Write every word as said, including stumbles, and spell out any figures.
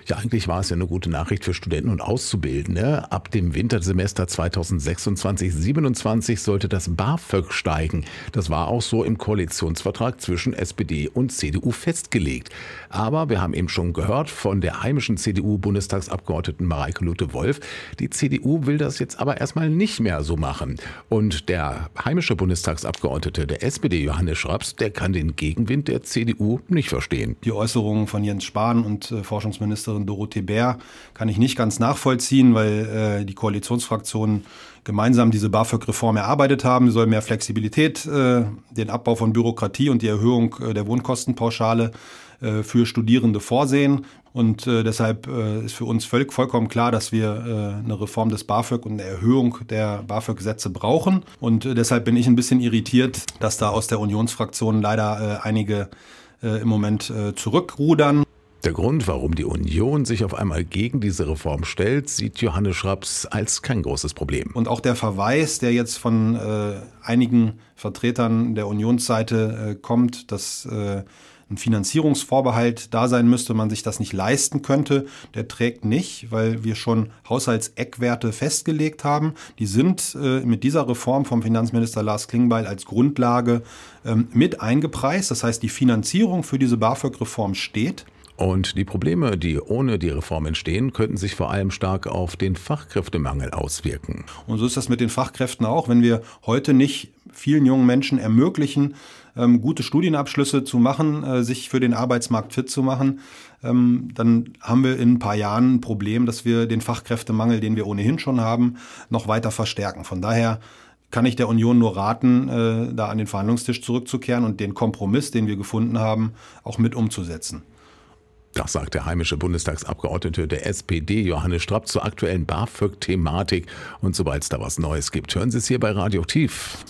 Ja, eigentlich war es ja eine gute Nachricht für Studenten und Auszubildende. Ab dem Wintersemester zweitausendsechsundzwanzig siebenundzwanzig sollte das BAföG steigen. Das war auch so im Koalitionsvertrag zwischen S P D und C D U festgelegt. Aber wir haben eben schon gehört von der heimischen C D U-Bundestagsabgeordneten Mareike Luthe-Wolf, die C D U will das jetzt aber erstmal nicht mehr so machen. Und der heimische Bundestagsabgeordnete der S P D, Johannes Schraps, der kann den Gegenwind der C D U nicht verstehen. Die Äußerungen von Jens Spahn und äh, Forschungsministerin Dorothee Bär kann ich nicht ganz nachvollziehen, weil äh, die Koalitionsfraktionen gemeinsam diese BAföG-Reform erarbeitet haben. Sie soll mehr Flexibilität, äh, den Abbau von Bürokratie und die Erhöhung äh, der Wohnkostenpauschale äh, für Studierende vorsehen. Und äh, deshalb äh, ist für uns völlig, vollkommen klar, dass wir äh, eine Reform des BAföG und eine Erhöhung der BAföG-Sätze brauchen. Und äh, deshalb bin ich ein bisschen irritiert, dass da aus der Unionsfraktion leider äh, einige äh, im Moment äh, zurückrudern. Der Grund, warum die Union sich auf einmal gegen diese Reform stellt, sieht Johannes Schraps als kein großes Problem. Und auch der Verweis, der jetzt von äh, einigen Vertretern der Unionsseite äh, kommt, dass äh, ein Finanzierungsvorbehalt da sein müsste, man sich das nicht leisten könnte, der trägt nicht, weil wir schon Haushaltseckwerte festgelegt haben. Die sind äh, mit dieser Reform vom Finanzminister Lars Klingbeil als Grundlage ähm, mit eingepreist. Das heißt, die Finanzierung für diese BAföG-Reform steht. Und die Probleme, die ohne die Reform entstehen, könnten sich vor allem stark auf den Fachkräftemangel auswirken. Und so ist das mit den Fachkräften auch. Wenn wir heute nicht vielen jungen Menschen ermöglichen, ähm, gute Studienabschlüsse zu machen, äh, sich für den Arbeitsmarkt fit zu machen, ähm, dann haben wir in ein paar Jahren ein Problem, dass wir den Fachkräftemangel, den wir ohnehin schon haben, noch weiter verstärken. Von daher kann ich der Union nur raten, äh, da an den Verhandlungstisch zurückzukehren und den Kompromiss, den wir gefunden haben, auch mit umzusetzen. Das sagt der heimische Bundestagsabgeordnete der S P D, Johannes Schraps, zur aktuellen BAföG-Thematik. Und sobald es da was Neues gibt, hören Sie es hier bei Radio Tief.